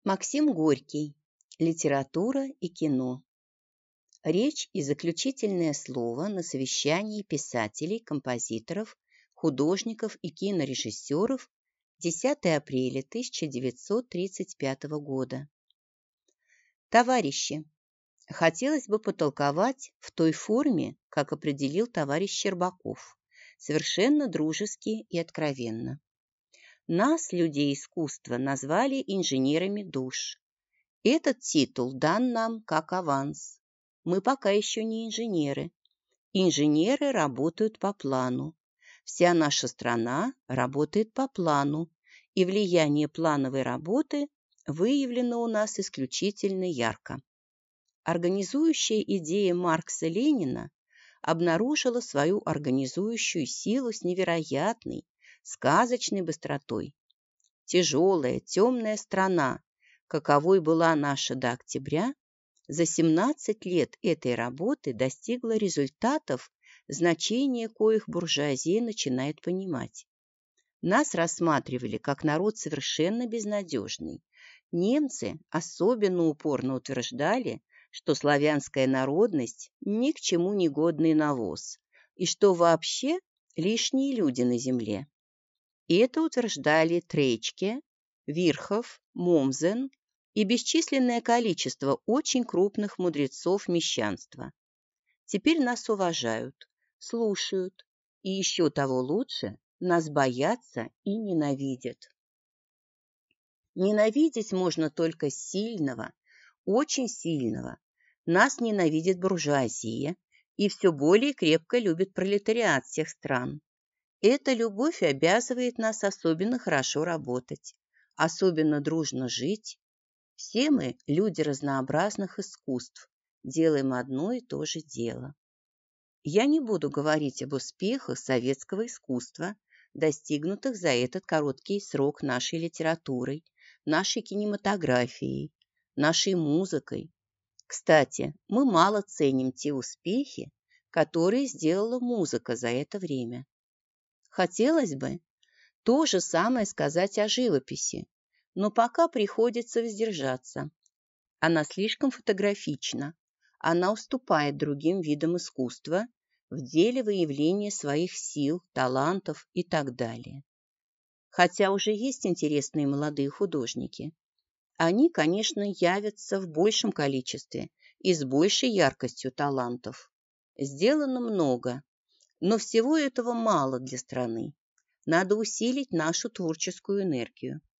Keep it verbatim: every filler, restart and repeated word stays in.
Максим Горький. Литература и кино. Речь и заключительное слово на совещании писателей, композиторов, художников и кинорежиссеров десятого апреля тысяча девятьсот тридцать пятого года. Товарищи, хотелось бы потолковать в той форме, как определил товарищ Щербаков, совершенно дружески и откровенно. Нас, людей искусства, назвали инженерами душ. Этот титул дан нам как аванс. Мы пока еще не инженеры. Инженеры работают по плану. Вся наша страна работает по плану, и влияние плановой работы выявлено у нас исключительно ярко. Организующая идея Маркса-Ленина обнаружила свою организующую силу с невероятной, сказочной быстротой. Тяжелая, темная страна, каковой была наша до октября, за семнадцать лет этой работы достигла результатов, значение коих буржуазия начинает понимать. Нас рассматривали как народ совершенно безнадежный. Немцы особенно упорно утверждали, что славянская народность ни к чему не годный навоз, и что вообще лишние люди на земле. И это утверждали Тречке, Вирхов, Момзен и бесчисленное количество очень крупных мудрецов мещанства. Теперь нас уважают, слушают, и еще того лучше, нас боятся и ненавидят. Ненавидеть можно только сильного, очень сильного. Нас ненавидит буржуазия и все более крепко любит пролетариат всех стран. Эта любовь обязывает нас особенно хорошо работать, особенно дружно жить. Все мы, люди разнообразных искусств, делаем одно и то же дело. Я не буду говорить об успехах советского искусства, достигнутых за этот короткий срок нашей литературой, нашей кинематографией, нашей музыкой. Кстати, мы мало ценим те успехи, которые сделала музыка за это время. Хотелось бы то же самое сказать о живописи, но пока приходится воздержаться. Она слишком фотографична, она уступает другим видам искусства в деле выявления своих сил, талантов и так далее. Хотя уже есть интересные молодые художники. Они, конечно, явятся в большем количестве и с большей яркостью талантов. Сделано много, но всего этого мало для страны. Надо усилить нашу творческую энергию.